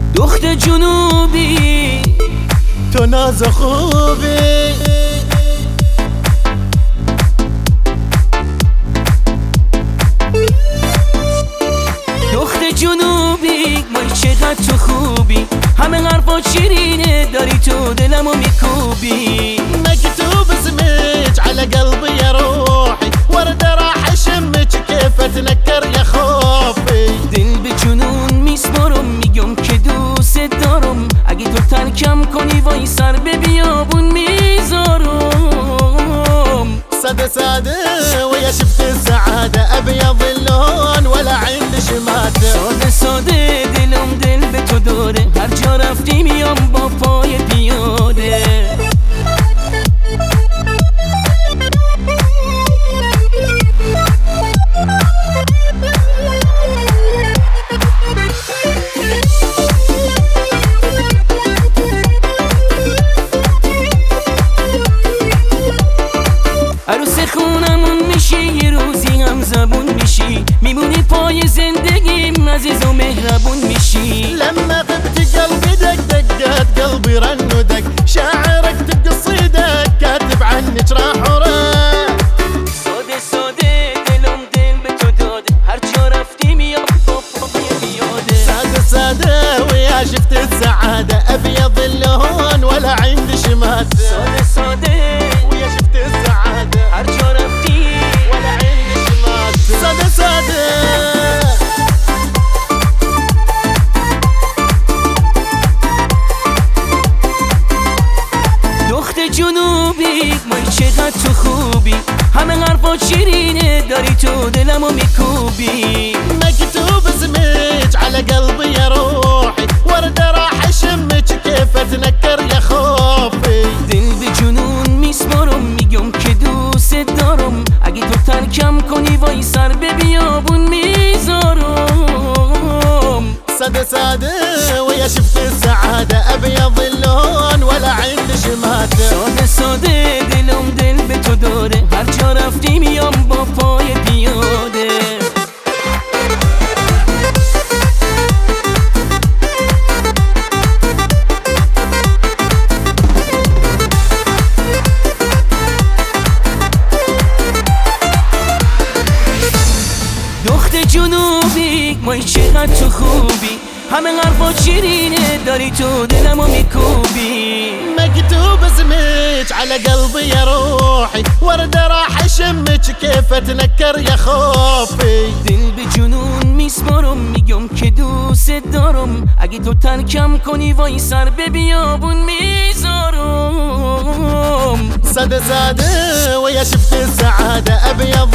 دخت جنوبی تو ناز خوبی دخت جنوبی وای چقدر تو خوبی، همه حرفا شیرینه داری تو دلمو میکوبی. مكتوب اسمك على قلبي يا روحي، ورد راح اشمك كيف اتنكر يا خوفي. دل به جنون میسپارم، میگم که دوست دارم، اگه تو ترکم کنی وای سر به بیابون میذارم. سادة سادة ويا شفت السعادة، ابيض اللون ولا عندي شماتة. ساده ساده دلم دل به تو داره، هر جا رفتی میام با پای پیاده. عروس خونمون میشی، یه روزی هم زبون میشی، میمونی پای زندگیم عزیز و مهربون میشی. لما غبت قلبي دق دقات قلبي رن ودق، شاعرك قصيدك كاتب عنك راح وراح. ساده ساده دلم دل به تو داده، هر جا رفتی میام با پای پیاده. سادة سادة ويا شفت السعادة، ابيض اللون ولا عندي شماتة. ساده ساده ويا شفت السعادة، هر جا رفتی ولا عندي شماتة. سادة سادة دخت جنوبی وای چقدر تو خوبی، همه حرفا شیرینه داری تو دلمو میکوبی. مكتوب اسمك على قلبي يا روحي، ورد راح اشمك كيف اتنكر يا خوفي. دل به جنون میسپارم، میگم که دوست دارم، اگه تو ترکم کنی وای سر به بیابون میذارم. سادة سادة ويا شفت السعادة، ابيض اللون ولا عندي شماتة. ساده ساده دلم دل به تو داره، هر جا رفتی میام با پای پیاده. دخت جنوبی وای چقدر تو خوبی، همه حرفا شیرینه داری تو دلمو میکوبی. مكتوب اسمك على قلبي يا روحي، ورد راح اشمك كيف اتنكر يا خوفي. دل به جنون میسپارم، میگم که دوست دارم، اگه تو ترکم کنی وای سر به بیابون میذارم. سادة سادة ويا شفت السعادة، ابيض